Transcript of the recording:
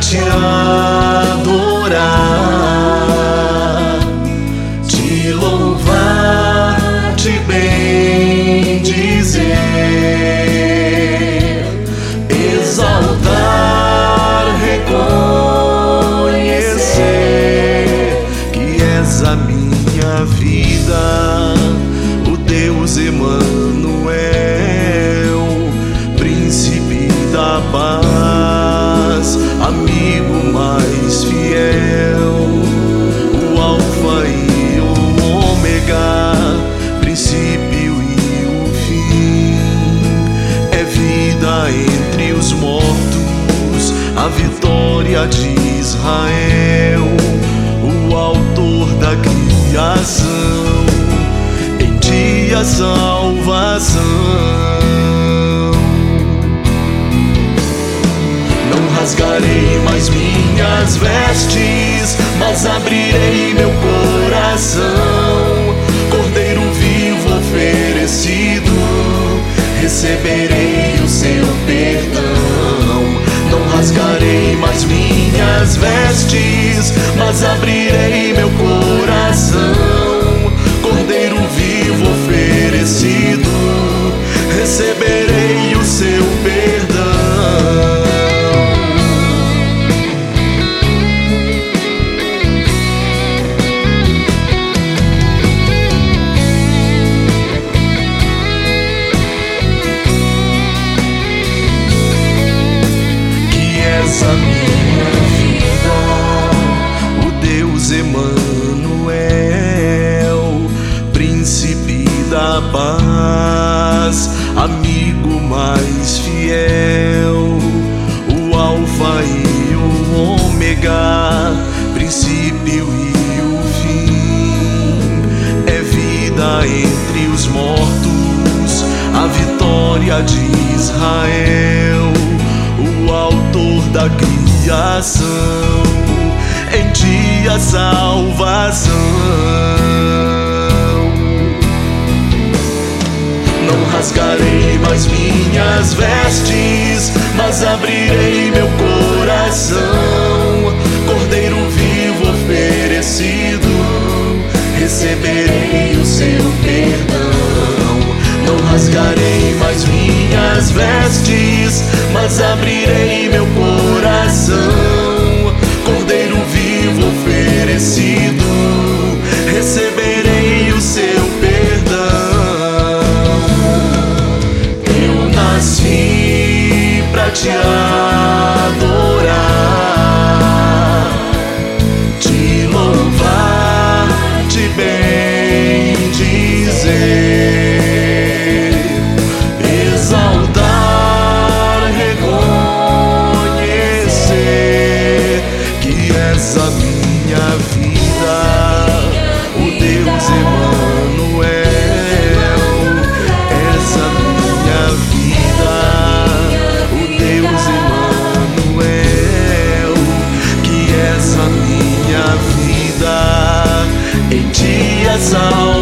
te adorar, te louvar, te bendizer, exaltar, reconhecer que és a minha vida, o Deus Emanuel, príncipe da paz, amigo mais fiel, o alfa e o ômega, princípio e o fim, é vida entre os mortos, a vitória de Israel, o autor da criação, em ti a salvação. Rasgarei mais minhas vestes, mas abrirei meu coração. Cordeiro vivo oferecido, receberei o seu perdão. Não rasgarei mais minhas vestes, mas abrirei meu coração. Cordeiro vivo oferecido, receberei o seu perdão. A minha vida, o Deus Emanuel, príncipe da paz, amigo mais fiel, o alfa e o ômega, princípio e o fim, é vida entre os mortos, a vitória de Israel, o autor da criação, em ti a salvação. Não rasgarei mais minhas vestes, mas abrirei meu coração. Cordeiro vivo oferecido, receberei o seu perdão. Não rasgarei mais minhas vestes, mas abrirei meu coração. Cordeiro vivo oferecido, receberei o seu perdão. Eu nasci pra te adorar, te louvar, te bendizer, exaltar, reconhecer que és a minha vida, o Deus Emanuel, és a minha vida, o Deus Emanuel, que és a minha vida, em ti a salvação.